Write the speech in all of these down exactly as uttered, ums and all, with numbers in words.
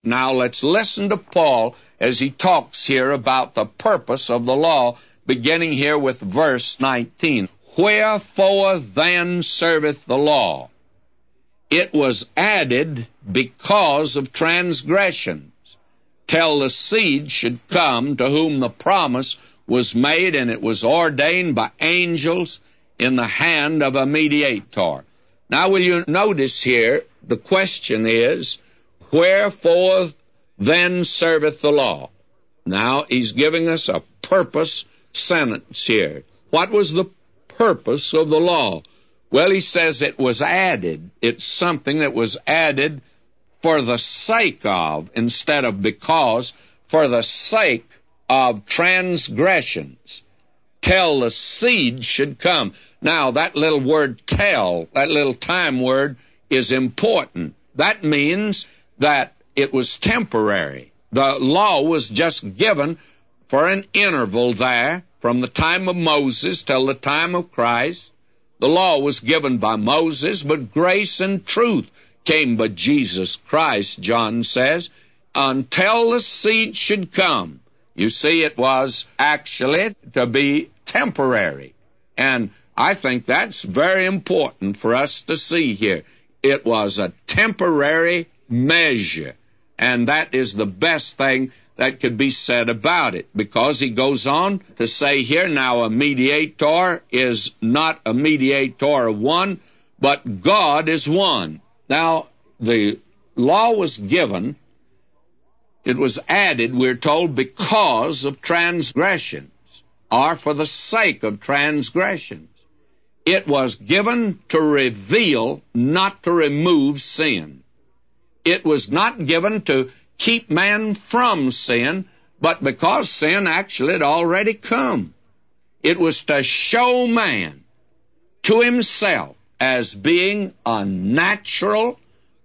Now let's listen to Paul as he talks here about the purpose of the law, beginning here with verse nineteen. Wherefore then serveth the law? It was added because of transgressions, till the seed should come to whom the promise was made, and it was ordained by angels in the hand of a mediator. Now will you notice here, the question is, wherefore then serveth the law? Now he's giving us a purpose sentence here. What was the purpose of the law? Well, he says it was added. It's something that was added for the sake of, instead of because, for the sake of transgressions, till the seed should come. Now, that little word tell, that little time word, is important. That means that it was temporary. The law was just given for an interval there, from the time of Moses till the time of Christ. The law was given by Moses, but grace and truth came by Jesus Christ, John says, until the seed should come. You see, it was actually to be temporary. And I think that's very important for us to see here. It was a temporary measure, and that is the best thing that could be said about it, because he goes on to say here, now a mediator is not a mediator of one, but God is one. Now, the law was given, it was added, we're told, because of transgressions, or for the sake of transgressions. It was given to reveal, not to remove sin. It was not given to keep man from sin, but because sin actually had already come. It was to show man to himself as being a natural,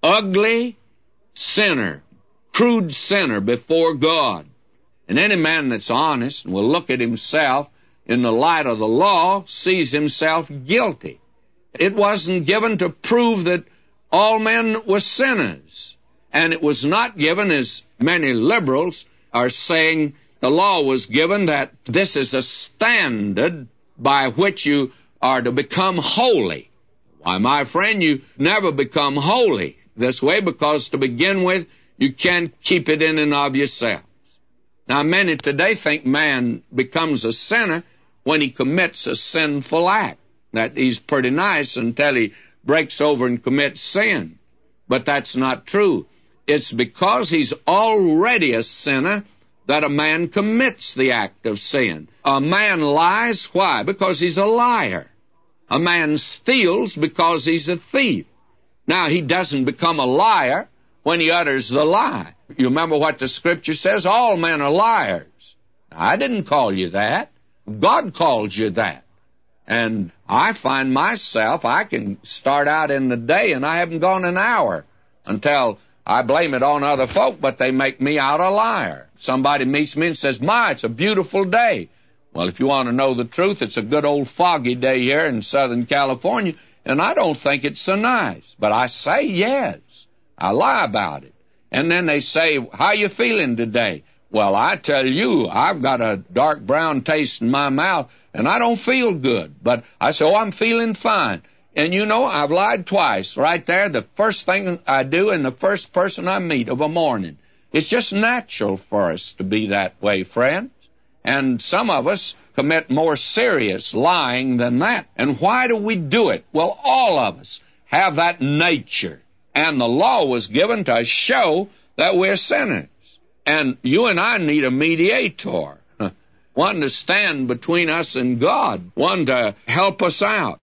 ugly sinner, crude sinner before God. And any man that's honest and will look at himself in the light of the law sees himself guilty. It wasn't given to prove that all men were sinners. And it was not given, as many liberals are saying, the law was given that this is a standard by which you are to become holy. Why, my friend, you never become holy this way, because to begin with, you can't keep it in and of yourselves. Now, many today think man becomes a sinner when he commits a sinful act, that he's pretty nice until he breaks over and commits sin. But that's not true. It's because he's already a sinner that a man commits the act of sin. A man lies, why? Because he's a liar. A man steals because he's a thief. Now, he doesn't become a liar when he utters the lie. You remember what the Scripture says? All men are liars. I didn't call you that. God called you that. And I find myself, I can start out in the day and I haven't gone an hour until I blame it on other folk, but they make me out a liar. Somebody meets me and says, "My, it's a beautiful day." Well, if you want to know the truth, it's a good old foggy day here in Southern California, and I don't think it's so nice. But I say yes. I lie about it. And then they say, "How you feeling today?" Well, I tell you, I've got a dark brown taste in my mouth, and I don't feel good. But I say, "Oh, I'm feeling fine." And you know, I've lied twice right there, the first thing I do and the first person I meet of a morning. It's just natural for us to be that way, friends. And some of us commit more serious lying than that. And why do we do it? Well, all of us have that nature. And the law was given to show that we're sinners. And you and I need a mediator, one to stand between us and God, one to help us out.